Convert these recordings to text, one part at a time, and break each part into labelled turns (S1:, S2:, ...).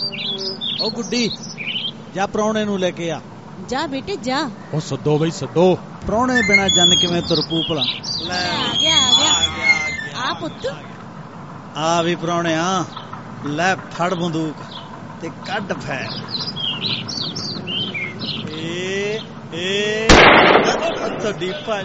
S1: ओ गुड्डी जा प्राहुणे नूं लेके आ।
S2: जा बेटे जा।
S1: ओ सद्दो बई सद्दो, प्राहुणे बिना जन किवें तुर पू भला।
S2: आ गया आ पुत्त
S1: आ भी प्राहुणे आ। लै फड़ बंदूक ते कड्ड फैर। तोड़ी भज।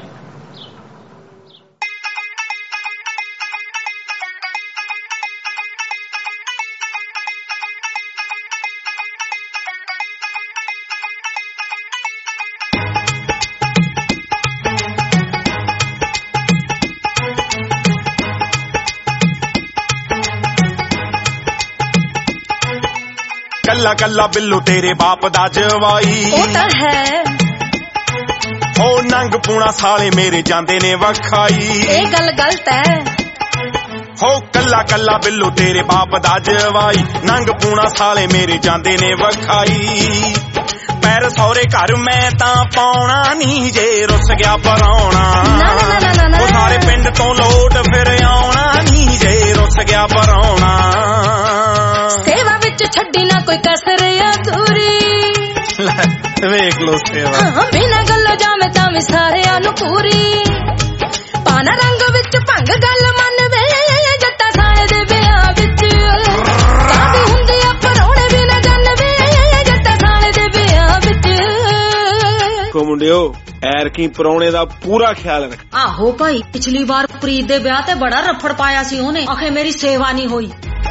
S3: कल्ला कल्ला बिल्लू तेरे बाप दा जवाई
S2: है।
S3: ओ नंग पूना साले मेरे जांदे ने वखाई।
S2: ए गल गलत है।
S3: हो कल्ला कल्ला बिल्लू तेरे बाप दा जवाई, नंग पूना साले मेरे जांदे ने वखाई। पैर सौरे घर मैं तां पाउणा नी, जे रुस गया पराउणा। ओ सारे पिंड तो लोट फिर आउणा नी, जे रुस गया पराउणा।
S2: सेवा विच छड्डी ना कोई कसर अधूरी।
S3: वेख लो सेवा
S2: बिना गल्लो जावे तां वी सारियां नूं पूरी। पाना रंग विच भंग गल मन वे, जट्टा साए दे ब्याह विच कादी हुंदी आ पराहुणे भी ना जन वे, जट्टा साए दे ब्याह विच।
S3: को मुंडियो ऐर की पराहुणे दा पूरा ख्याल रख।
S2: आहो भाई, पिछली बार प्रीत दे ब्याह ते बड़ा रफड़ पाया सी ओने, आखे मेरी सेवा नहीं होई।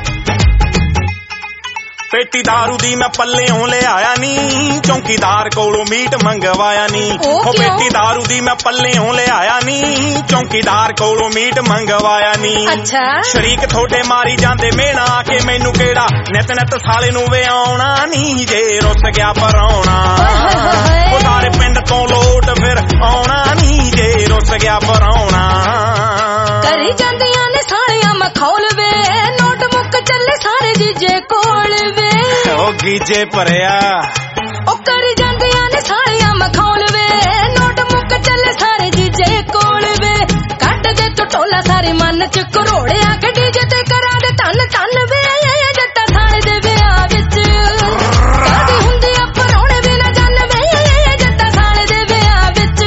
S3: पेटी दारू दी मैं पल्लेओं ले आया नी, चौकीदार कोलों मीट मंगवाया नी। ओ पेटी दारू दी मैं पल्लेओं ले आया नी, चौकीदार कोलों मीट मंगवाया नी।
S2: अच्छा
S3: शरीक थोड़े मारी जांदे मेना, के मैनू केड़ा नित नित साले नूं वे आउणा नी, जे रुस गया पराउणा। ओ सारे पिंड तो लोट फिर आउणा नी, जे रुस गया पराउणा।
S2: करी जांदियां ने सालियां मखौल वे, नोट मुक चले सारे जीजे कोल वे।
S3: ओ गीजे भरिया
S2: ओ करी जांदियां ने सालियां मखौल वे, नोट मुक चले सारे जीजे कोल वे। कट दे तू टोला सारे मन च करोड़िया, के डीजे ते करा दे तन तन वे, जट्टा साले दे ब्याह विच कादी हुंदी आ पराहुणे भी ना जन वे, जट्टा साले दे ब्याह विच।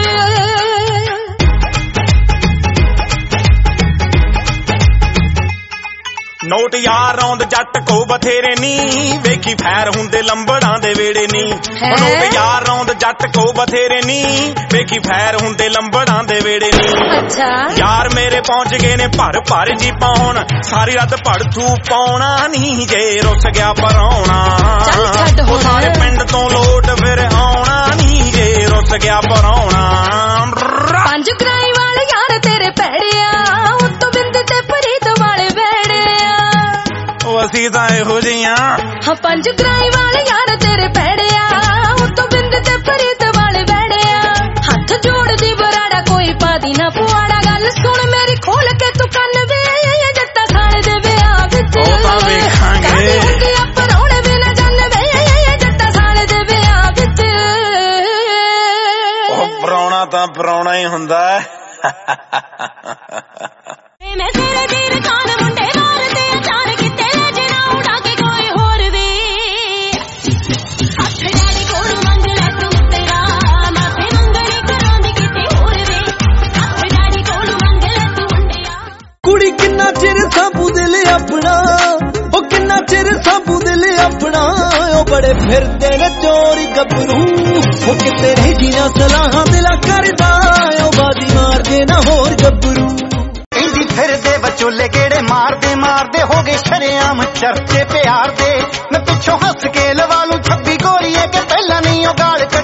S3: नोट यार रौंद जट को बथेरे नी, वेखी फैर हुंदे लंबड़ां दे वेड़े नी। नोट यार रौंद जट को बथेरे नी, वेखी फैर हुंदे लंबड़ां दे वेड़े नी।
S2: अच्छा
S3: यार मेरे पहुंच गए ने भर भर जी पाउण, सारी रात भड़थू पाउणा नी, जे रुस गया पराउणा। ओ सारे पिंड तो लोट फिर आउणा नी, जे रुस गया पराउणा।
S2: पंज ग्राई वाले यार तेरे पैड़िया, उत्तों बिंद ते प्रीत वाले वेड़िया।
S3: असी तां इहो जिहियां।
S2: हाँ पंज ग्राई वाले यार तेरे पैड़िया, उत्तों बिंद ते प्रीत वाले वेड़िया। हथ जोड़ दी बराड़ा कोई पादी ना पुआड़ा, गल सुन मेरी खोल के तू कन वे, जट्टा साले दे ब्याह विच कादी हुंदी आ पराहुणे भी ना जन वे, जट्टा साले दे ब्याह विच।
S3: ओ पराहुणा तां पराहुणा ही हुंदा है।
S2: मैं तेरे दी दुकान मुंडे मारदे अचार किते जना उड़ा के कोई होर वे। हथ डैडी कोल मंग ले तू तेरा, माथे मंगणी करांदी किते होर वे। हथ डैडी कोल मंग ले तू मुंडिया।
S4: कुड़ी किन्ना चिर साबू दिल अपना, ओ किन्ना चिर साबू दिल अपना। ओ बड़े फिरदे ने चोरी गबरू, ओ किते रहियां सलाहां दिला करदा, ओ बाजी मार दे ना होर गबरू।
S5: फिरदे बचोले केड़े मारदे मारदे हो गए शरेआम चर्चे प्यार दे। मैं पिछों हंस के लवा लूं 26 गोरिये के, पहला नहीं ओ गाल